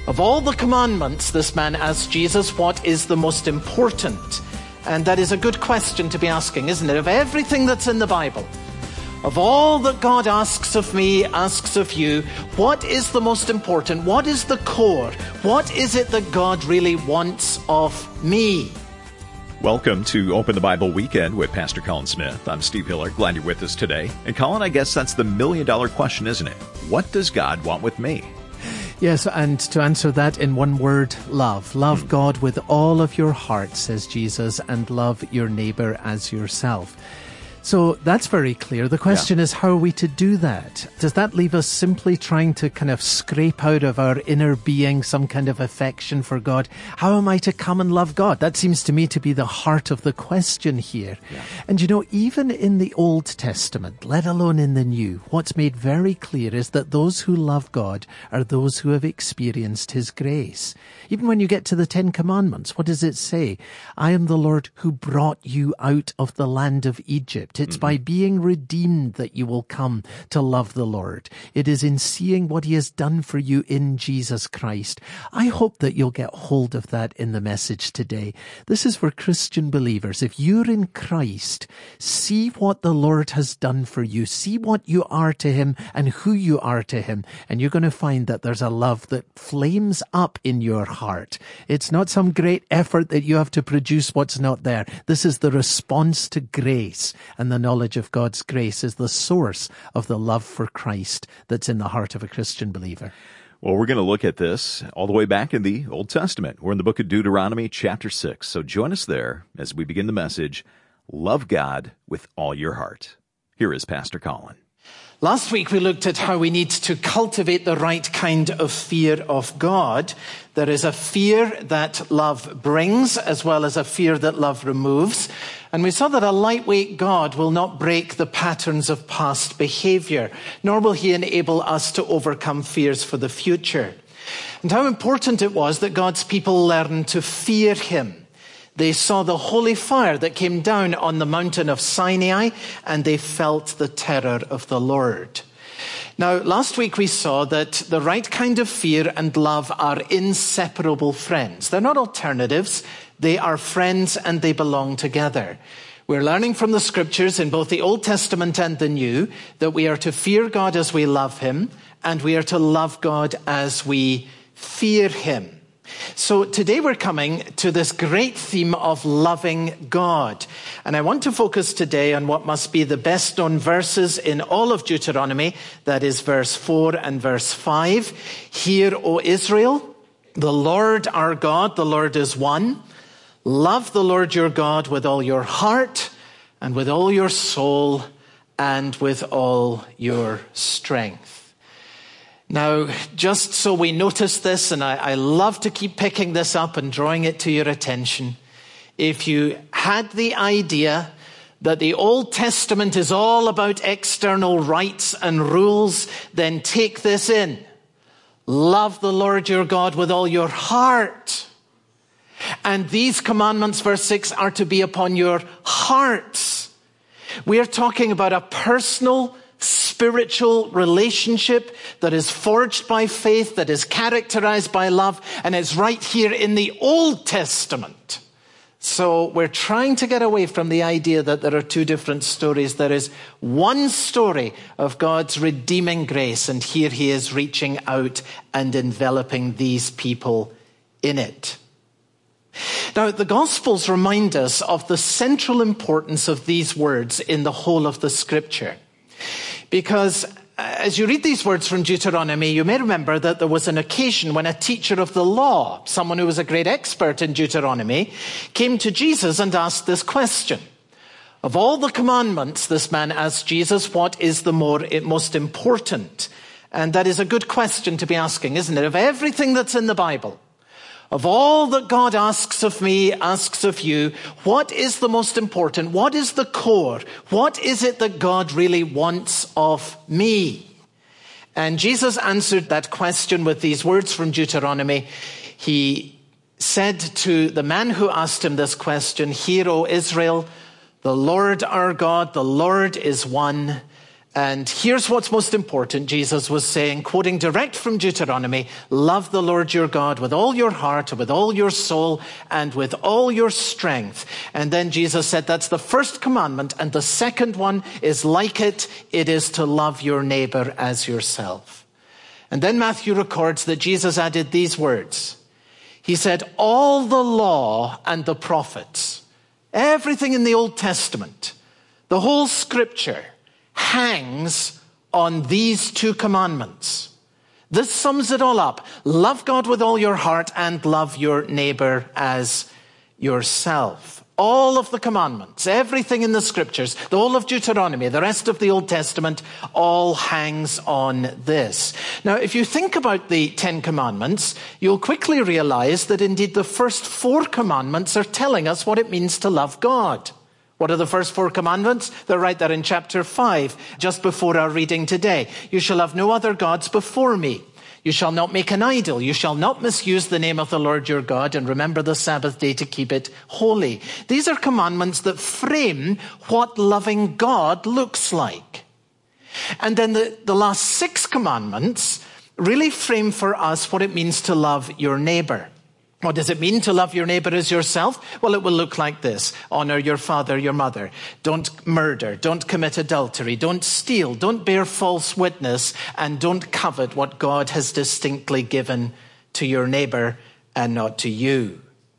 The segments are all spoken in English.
Of all the commandments, this man asked Jesus, what is the most important? And that is a good question to be asking, isn't it? Of everything that's in the Bible, of all that God asks of me, asks of you, what is the most important? What is the core? What is it that God really wants of me? Welcome to Open the Bible Weekend with Pastor Colin Smith. I'm Steve Hiller. Glad you're with us today. And Colin, I guess that's the million-dollar question, isn't it? What does God want with me? Yes, and to answer that in one word, love. Love God with all of your heart, says Jesus, and love your neighbor as yourself. So that's very clear. The question is, how are we to do that? Does that leave us simply trying to kind of scrape out of our inner being some kind of affection for God? How am I to come and love God? That seems to me to be the heart of the question here. Yeah. And you know, even in the Old Testament, let alone in the New, what's made very clear is that those who love God are those who have experienced His grace. Even when you get to the Ten Commandments, what does it say? I am the Lord who brought you out of the land of Egypt. It's by being redeemed that you will come to love the Lord. It is in seeing what He has done for you in Jesus Christ. I hope that you'll get hold of that in the message today. This is for Christian believers. If you're in Christ, see what the Lord has done for you. See what you are to Him and who you are to Him. And you're going to find that there's a love that flames up in your heart. It's not some great effort that you have to produce what's not there. This is the response to grace. And the knowledge of God's grace is the source of the love for Christ that's in the heart of a Christian believer. Well, we're going to look at this all the way back in the Old Testament. We're in the book of Deuteronomy, chapter 6. So join us there as we begin the message, Love God with All Your Heart. Here is Pastor Colin. Last week we looked at how we need to cultivate the right kind of fear of God. There is a fear that love brings as well as a fear that love removes. And we saw that a lightweight God will not break the patterns of past behavior, nor will He enable us to overcome fears for the future. And how important it was that God's people learn to fear Him. They saw the holy fire that came down on the mountain of Sinai, and they felt the terror of the Lord. Now, last week we saw that the right kind of fear and love are inseparable friends. They're not alternatives. They are friends and they belong together. We're learning from the scriptures in both the Old Testament and the New that we are to fear God as we love Him, and we are to love God as we fear Him. So today we're coming to this great theme of loving God. And I want to focus today on what must be the best known verses in all of Deuteronomy. That is verse 4 and verse 5. Hear, O Israel, the Lord our God, the Lord is one. Love the Lord your God with all your heart and with all your soul and with all your strength. Now, just so we notice this, and I love to keep picking this up and drawing it to your attention. If you had the idea that the Old Testament is all about external rights and rules, then take this in. Love the Lord your God with all your heart. And these commandments, verse 6, are to be upon your hearts. We are talking about a personal, spiritual relationship that is forged by faith, that is characterized by love, and it's right here in the Old Testament. So we're trying to get away from the idea that there are two different stories. There is one story of God's redeeming grace, and here He is reaching out and enveloping these people in it. Now, the Gospels remind us of the central importance of these words in the whole of the Scripture. Because as you read these words from Deuteronomy, you may remember that there was an occasion when a teacher of the law, someone who was a great expert in Deuteronomy, came to Jesus and asked this question. Of all the commandments, this man asked Jesus, what is the most important? And that is a good question to be asking, isn't it? Of everything that's in the Bible, of all that God asks of me, asks of you, what is the most important? What is the core? What is it that God really wants of me? And Jesus answered that question with these words from Deuteronomy. He said to the man who asked him this question, Hear, O Israel, the Lord our God, the Lord is one, And here's what's most important. Jesus was saying, quoting direct from Deuteronomy, love the Lord your God with all your heart, with all your soul, and with all your strength. And then Jesus said that's the first commandment. And the second one is like it. It is to love your neighbor as yourself. And then Matthew records that Jesus added these words. He said, all the law and the prophets, everything in the Old Testament, the whole scripture, hangs on these two commandments. This sums it all up. Love God with all your heart and love your neighbor as yourself. All of the commandments, everything in the scriptures, the whole of Deuteronomy, the rest of the Old Testament, all hangs on this. Now, if you think about the 10 commandments, you'll quickly realize that indeed the first 4 commandments are telling us what it means to love God. What are the first 4 commandments? They're right there in chapter 5, just before our reading today. You shall have no other gods before me. You shall not make an idol. You shall not misuse the name of the Lord your God, and remember the Sabbath day to keep it holy. These are commandments that frame what loving God looks like. And then the last 6 commandments really frame for us what it means to love your neighbor. What does it mean to love your neighbor as yourself? Well, it will look like this. Honor your father, your mother. Don't murder. Don't commit adultery. Don't steal. Don't bear false witness. And don't covet what God has distinctly given to your neighbor and not to you.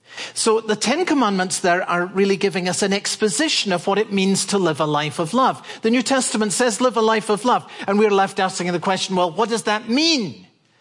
So the 10 commandments there are really giving us an exposition of what it means to live a life of love. The New Testament says live a life of love. And we're left asking the question, well, what does that mean?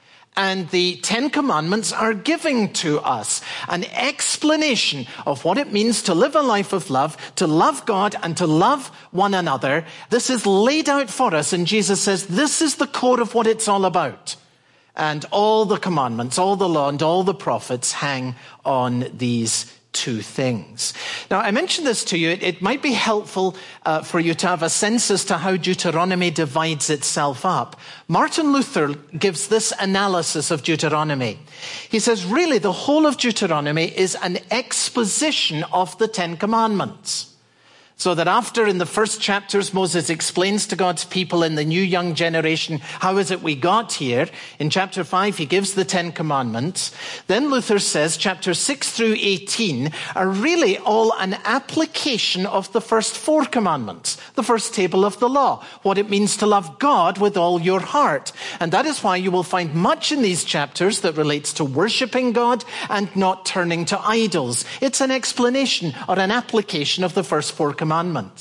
And the 10 commandments are giving to us an explanation of what it means to live a life of love, to love God and to love one another. This is laid out for us, and Jesus says this is the core of what it's all about. And all the commandments, all the law and all the prophets hang on these 2 things. Now, I mentioned this to you. It might be helpful for you to have a sense as to how Deuteronomy divides itself up. Martin Luther gives this analysis of Deuteronomy. He says, really, the whole of Deuteronomy is an exposition of the 10 commandments. So that after in the first chapters, Moses explains to God's people in the new young generation, how is it we got here? In chapter 5, he gives the 10 commandments. Then Luther says chapters 6 through 18 are really all an application of the first 4 commandments, the first table of the law, what it means to love God with all your heart. And that is why you will find much in these chapters that relates to worshiping God and not turning to idols. It's an explanation or an application of the first 4 commandments.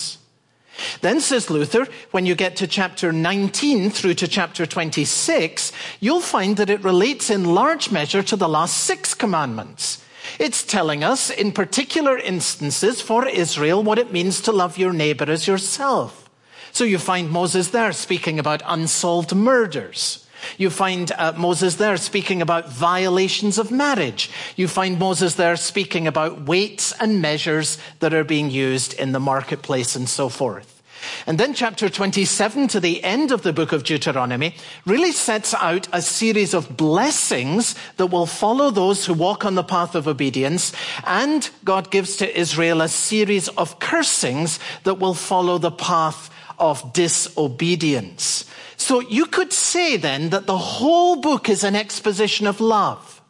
Then, says Luther, when you get to chapter 19 through to chapter 26, you'll find that it relates in large measure to the last 6 commandments. It's telling us in particular instances for Israel what it means to love your neighbor as yourself. So you find Moses there speaking about unsolved murders. You find Moses there speaking about violations of marriage. You find Moses there speaking about weights and measures that are being used in the marketplace and so forth. And then chapter 27 to the end of the book of Deuteronomy really sets out a series of blessings that will follow those who walk on the path of obedience. And God gives to Israel a series of cursings that will follow the path of disobedience. So you could say then that the whole book is an exposition of love.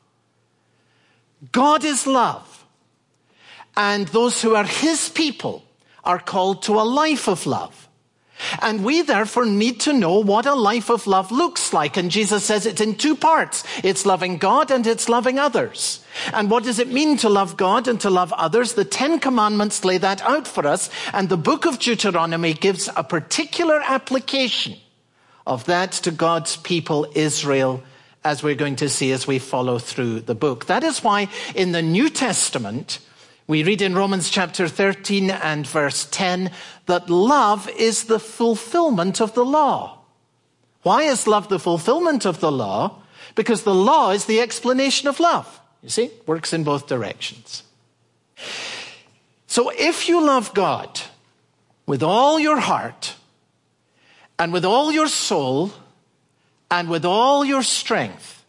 God is love. And those who are his people are called to a life of love. And we therefore need to know what a life of love looks like. And Jesus says it's in 2 parts. It's loving God and it's loving others. And what does it mean to love God and to love others? The 10 commandments lay that out for us. And the book of Deuteronomy gives a particular application of that to God's people, Israel, as we're going to see as we follow through the book. That is why in the New Testament, we read in Romans chapter 13 and verse 10 that love is the fulfillment of the law. Why is love the fulfillment of the law? Because the law is the explanation of love. You see, works in both directions. So if you love God with all your heart, and with all your soul, and with all your strength,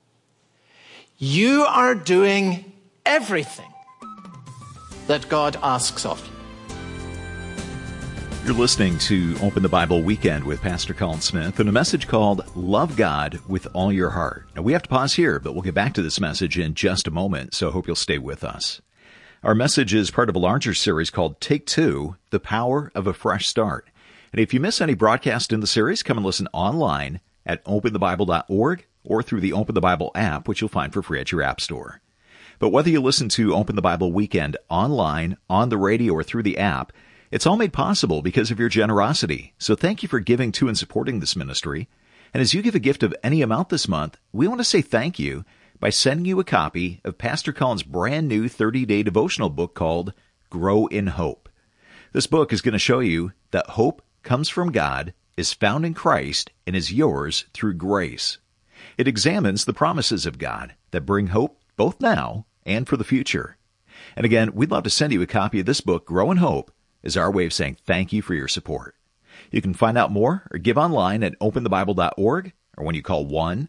you are doing everything that God asks of you. You're listening to Open the Bible Weekend with Pastor Colin Smith and a message called Love God with All Your Heart. Now, we have to pause here, but we'll get back to this message in just a moment, so I hope you'll stay with us. Our message is part of a larger series called Take Two, The Power of a Fresh Start. And if you miss any broadcast in the series, come and listen online at openthebible.org or through the Open the Bible app, which you'll find for free at your app store. But whether you listen to Open the Bible Weekend online, on the radio, or through the app, it's all made possible because of your generosity. So thank you for giving to and supporting this ministry. And as you give a gift of any amount this month, we want to say thank you by sending you a copy of Pastor Colin's brand new 30-day devotional book called Grow in Hope. This book is going to show you that hope comes from God, is found in Christ, and is yours through grace. It examines the promises of God that bring hope both now and for the future. And again, we'd love to send you a copy of this book, Grow in Hope, as our way of saying thank you for your support. You can find out more or give online at openthebible.org or when you call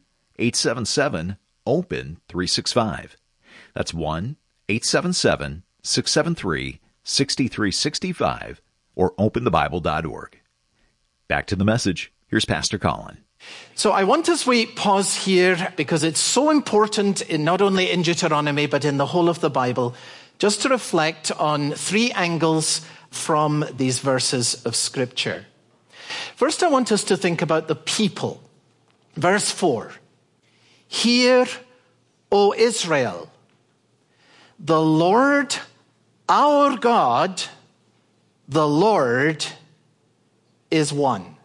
1-877-OPEN-365. That's 1-877-673-6365 or openthebible.org. Back to the message. Here's Pastor Colin. So I want as we pause here, because it's so important not only in Deuteronomy, but in the whole of the Bible, just to reflect on three angles from these verses of Scripture. First, I want us to think about the people. Verse 4, Hear, O Israel, the Lord our God, the Lord is one.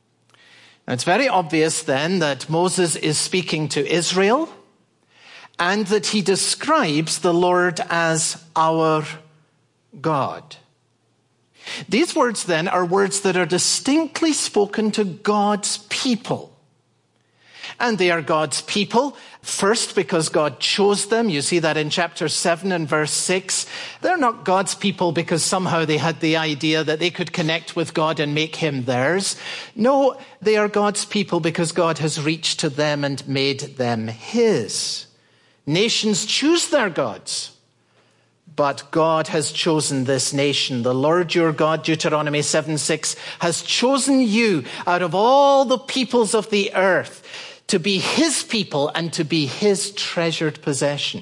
Now, it's very obvious then that Moses is speaking to Israel and that he describes the Lord as our God. These words then are words that are distinctly spoken to God's people. And they are God's people, first because God chose them. You see that in chapter 7 and verse 6. They're not God's people because somehow they had the idea that they could connect with God and make him theirs. No, they are God's people because God has reached to them and made them his. Nations choose their gods. But God has chosen this nation. The Lord your God, Deuteronomy 7:6, has chosen you out of all the peoples of the earth to be his people and to be his treasured possession.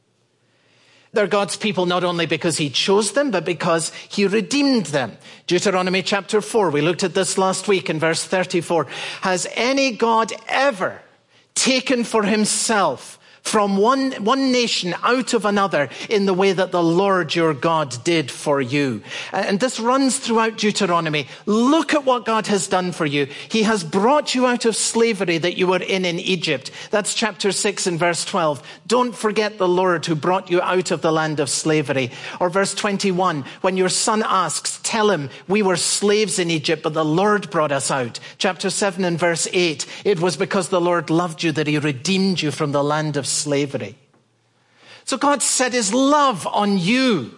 They're God's people not only because he chose them, but because he redeemed them. Deuteronomy chapter 4, we looked at this last week in verse 34. Has any God ever taken for himself from one nation out of another in the way that the Lord your God did for you? And this runs throughout Deuteronomy. Look at what God has done for you. He has brought you out of slavery that you were in Egypt. That's chapter 6 and verse 12. Don't forget the Lord who brought you out of the land of slavery. Or verse 21, when your son asks, tell him, we were slaves in Egypt, but the Lord brought us out. Chapter 7 and verse 8, it was because the Lord loved you that he redeemed you from the land of slavery. So God set his love on you.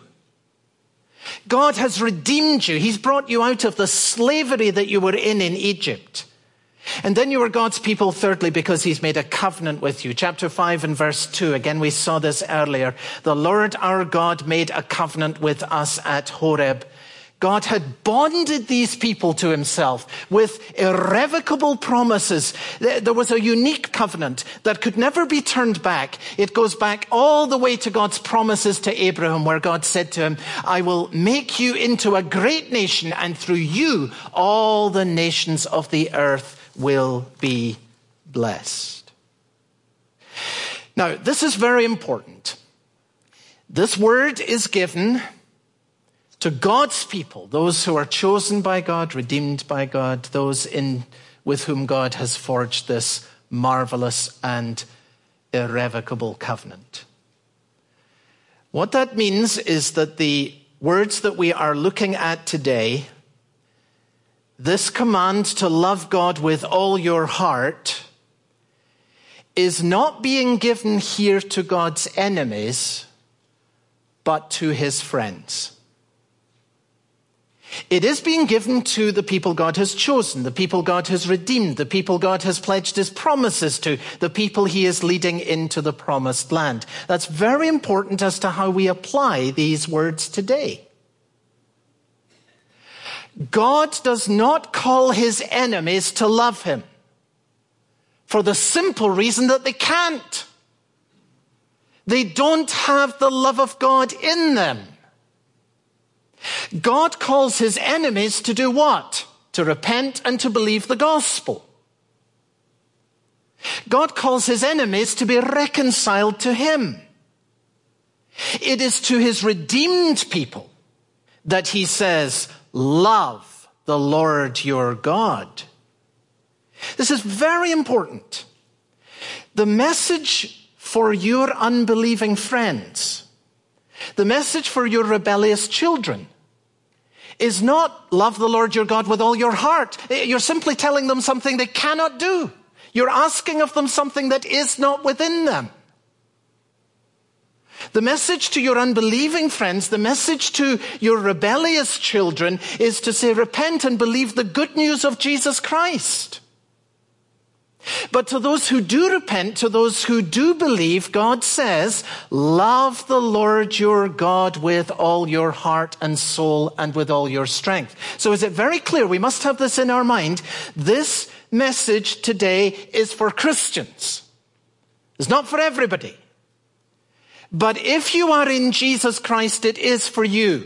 God has redeemed you. He's brought you out of the slavery that you were in Egypt. And then you were God's people, thirdly, because he's made a covenant with you. Chapter 5 and verse 2. Again, we saw this earlier. The Lord our God made a covenant with us at Horeb. God had bonded these people to himself with irrevocable promises. There was a unique covenant that could never be turned back. It goes back all the way to God's promises to Abraham, where God said to him, I will make you into a great nation, and through you all the nations of the earth will be blessed. Now, this is very important. This word is given to God's people, those who are chosen by God, redeemed by God, those with whom God has forged this marvelous and irrevocable covenant. What that means is that the words that we are looking at today, this command to love God with all your heart, is not being given here to God's enemies, but to his friends. It is being given to the people God has chosen, the people God has redeemed, the people God has pledged his promises to, the people he is leading into the promised land. That's very important as to how we apply these words today. God does not call his enemies to love him for the simple reason that they can't. They don't have the love of God in them. God calls his enemies to do what? To repent and to believe the gospel. God calls his enemies to be reconciled to him. It is to his redeemed people that he says, love the Lord your God. This is very important. The message for your unbelieving friends, the message for your rebellious children, is not love the Lord your God with all your heart. You're simply telling them something they cannot do. You're asking of them something that is not within them. The message to your unbelieving friends, the message to your rebellious children is to say, repent and believe the good news of Jesus Christ. But to those who do repent, to those who do believe, God says, love the Lord your God with all your heart and soul and with all your strength. So is it very clear? We must have this in our mind. This message today is for Christians. It's not for everybody. But if you are in Jesus Christ, it is for you.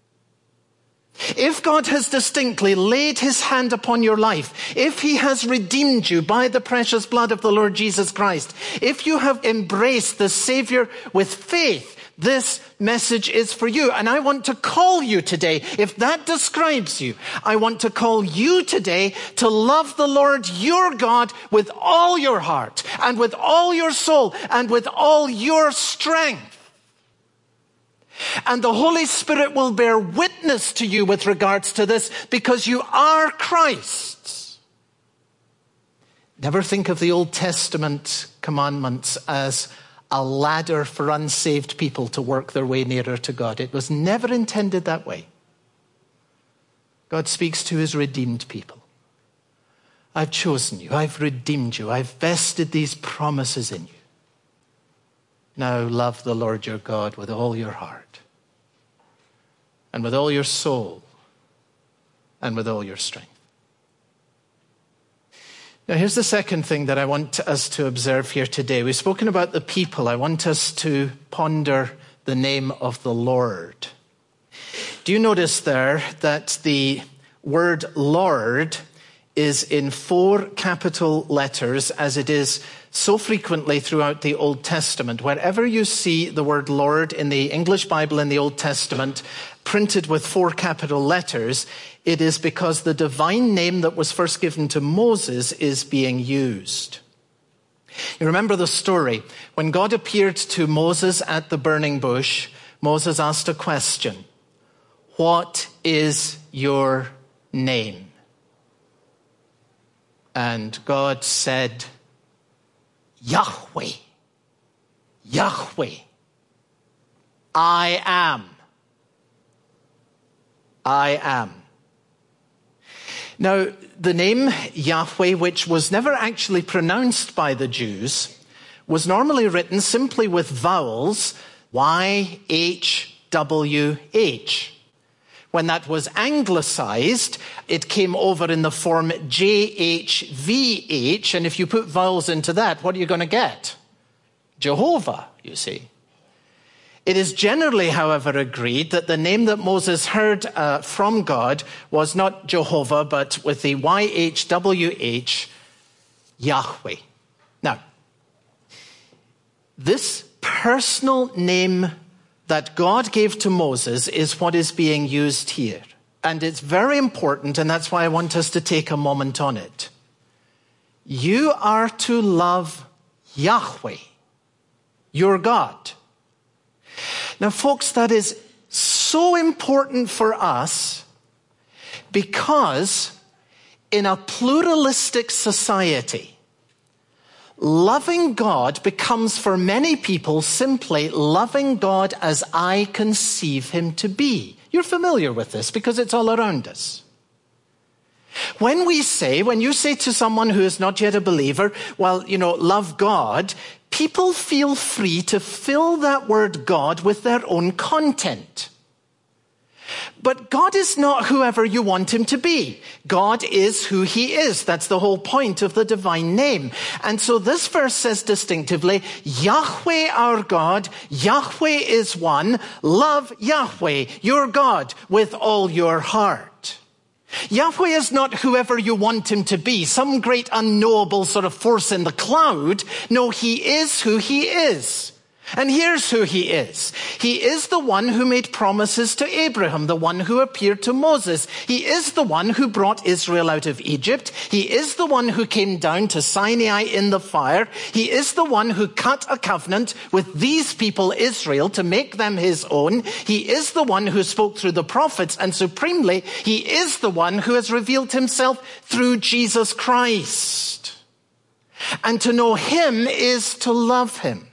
If God has distinctly laid his hand upon your life, if he has redeemed you by the precious blood of the Lord Jesus Christ, if you have embraced the Savior with faith, this message is for you. And I want to call you today, if that describes you, I want to call you today to love the Lord your God with all your heart and with all your soul and with all your strength. And the Holy Spirit will bear witness to you with regards to this because you are Christ's. Never think of the Old Testament commandments as a ladder for unsaved people to work their way nearer to God. It was never intended that way. God speaks to his redeemed people. I've chosen you. I've redeemed you. I've vested these promises in you. Now love the Lord your God with all your heart and with all your soul and with all your strength. Now here's the second thing that I want us to observe here today. We've spoken about the people. I want us to ponder the name of the Lord. Do you notice there that the word Lord is in 4 capital letters, as it is so frequently throughout the Old Testament? Wherever you see the word Lord in the English Bible in the Old Testament printed with 4 capital letters, it is because the divine name that was first given to Moses is being used. You remember the story. When God appeared to Moses at the burning bush, Moses asked a question. What is your name? And God said, Yahweh. Yahweh. I am. I am. Now, the name Yahweh, which was never actually pronounced by the Jews, was normally written simply with vowels, Y-H-W-H. When that was anglicized, it came over in the form J-H-V-H, and if you put vowels into that, what are you going to get? Jehovah, you see. It is generally, however, agreed that the name that Moses heard from God was not Jehovah, but with the Y-H-W-H, Yahweh. Now, this personal name that God gave to Moses is what is being used here. And it's very important, and that's why I want us to take a moment on it. You are to love Yahweh, your God. Now, folks, that is so important for us because in a pluralistic society, loving God becomes for many people simply loving God as I conceive him to be. You're familiar with this because it's all around us. When you say to someone who is not yet a believer, well, love God, people feel free to fill that word God with their own content. But God is not whoever you want him to be. God is who he is. That's the whole point of the divine name. And so this verse says distinctively, Yahweh our God, Yahweh is one. Love Yahweh, your God, with all your heart. Yahweh is not whoever you want him to be, some great unknowable sort of force in the cloud. No, he is who he is. And here's who he is. He is the one who made promises to Abraham, the one who appeared to Moses. He is the one who brought Israel out of Egypt. He is the one who came down to Sinai in the fire. He is the one who cut a covenant with these people, Israel, to make them his own. He is the one who spoke through the prophets, and supremely, he is the one who has revealed himself through Jesus Christ. And to know him is to love him.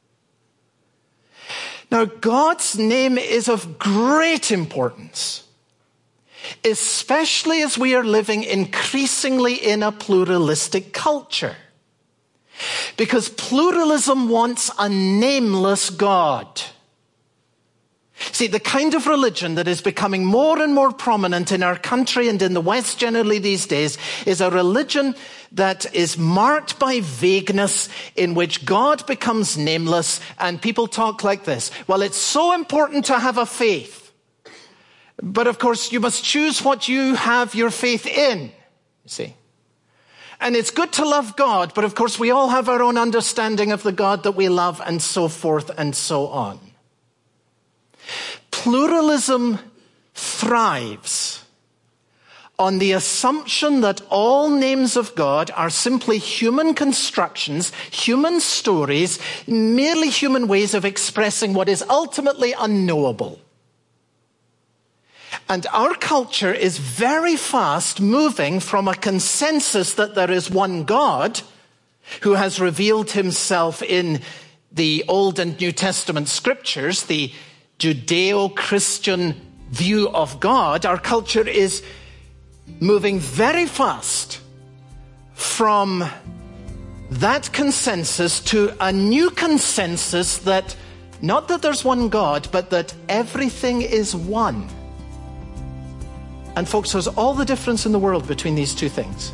Now, God's name is of great importance, especially as we are living increasingly in a pluralistic culture. Because pluralism wants a nameless God. See, the kind of religion that is becoming more and more prominent in our country and in the West generally these days is a religion that is marked by vagueness, in which God becomes nameless, and people talk like this. Well, it's so important to have a faith. But of course, you must choose what you have your faith in, you see. And it's good to love God, but of course, we all have our own understanding of the God that we love, and so forth and so on. Pluralism thrives on the assumption that all names of God are simply human constructions, human stories, merely human ways of expressing what is ultimately unknowable. And our culture is very fast moving from a consensus that there is one God who has revealed himself in the Old and New Testament scriptures, the Judeo-Christian view of God. Our culture is moving very fast from that consensus to a new consensus that, not that there's one God, but that everything is one. And folks, there's all the difference in the world between these two things.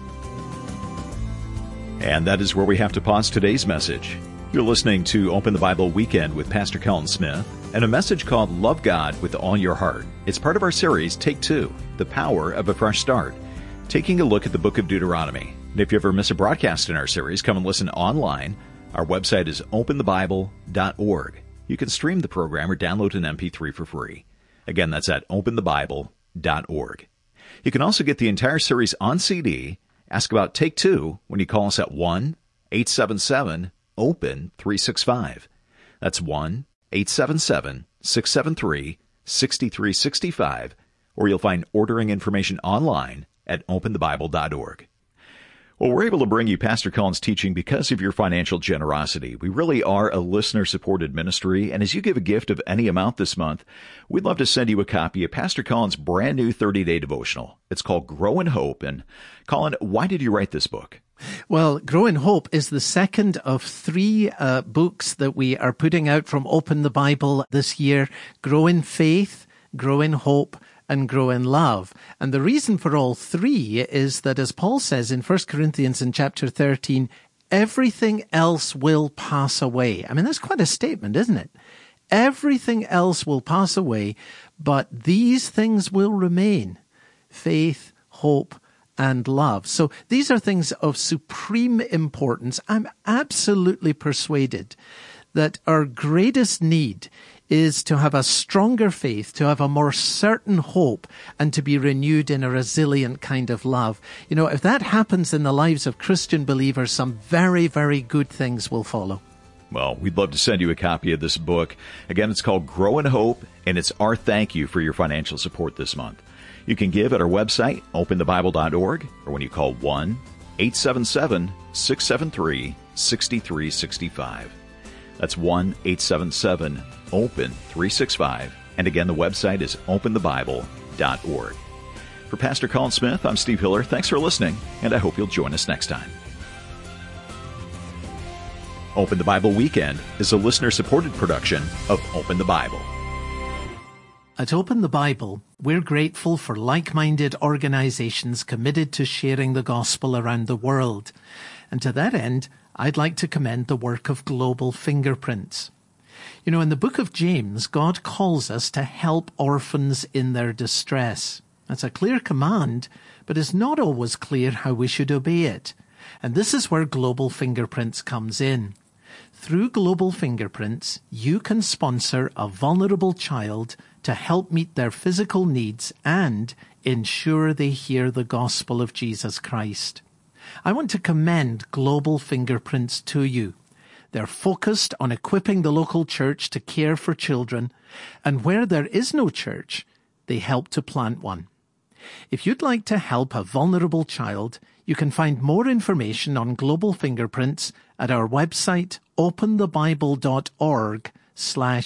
And that is where we have to pause today's message. You're listening to Open the Bible Weekend with Pastor Colin Smith, and a message called Love God with All Your Heart. It's part of our series, Take Two, The Power of a Fresh Start, taking a look at the book of Deuteronomy. And if you ever miss a broadcast in our series, come and listen online. Our website is openthebible.org. You can stream the program or download an MP3 for free. Again, that's at openthebible.org. You can also get the entire series on CD. Ask about Take Two when you call us at 1-877-OPEN-365. That's 1-877-673-6365, or you'll find ordering information online at openthebible.org. Well, we're able to bring you Pastor Colin's teaching because of your financial generosity. We really are a listener-supported ministry, and as you give a gift of any amount this month, we'd love to send you a copy of Pastor Colin's brand new 30-day devotional. It's called Grow in Hope. And Colin, why did you write this book? Well, Grow in Hope is the second of three books that we are putting out from Open the Bible this year. Grow in Faith, Grow in Hope, and Grow in Love. And the reason for all three is that, as Paul says in 1 Corinthians in chapter 13, everything else will pass away. I mean, that's quite a statement, isn't it? Everything else will pass away, but these things will remain: faith, hope, and love. So these are things of supreme importance. I'm absolutely persuaded that our greatest need is to have a stronger faith, to have a more certain hope, and to be renewed in a resilient kind of love. You know, if that happens in the lives of Christian believers, some very, very good things will follow. Well, we'd love to send you a copy of this book. Again, it's called Grow in Hope, and it's our thank you for your financial support this month. You can give at our website, openthebible.org, or when you call 1-877-673-6365. That's 1-877-OPEN-365. And again, the website is openthebible.org. For Pastor Colin Smith, I'm Steve Hiller. Thanks for listening, and I hope you'll join us next time. Open the Bible Weekend is a listener-supported production of Open the Bible. At Open the Bible, we're grateful for like-minded organizations committed to sharing the gospel around the world. And to that end, I'd like to commend the work of Global Fingerprints. You know, in the book of James, God calls us to help orphans in their distress. That's a clear command, but it's not always clear how we should obey it. And this is where Global Fingerprints comes in. Through Global Fingerprints, you can sponsor a vulnerable child to help meet their physical needs and ensure they hear the gospel of Jesus Christ. I want to commend Global Fingerprints to you. They're focused on equipping the local church to care for children, and where there is no church, they help to plant one. If you'd like to help a vulnerable child, you can find more information on Global Fingerprints at our website,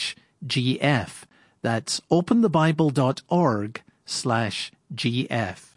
openthebible.org/GF. That's openthebible.org/GF.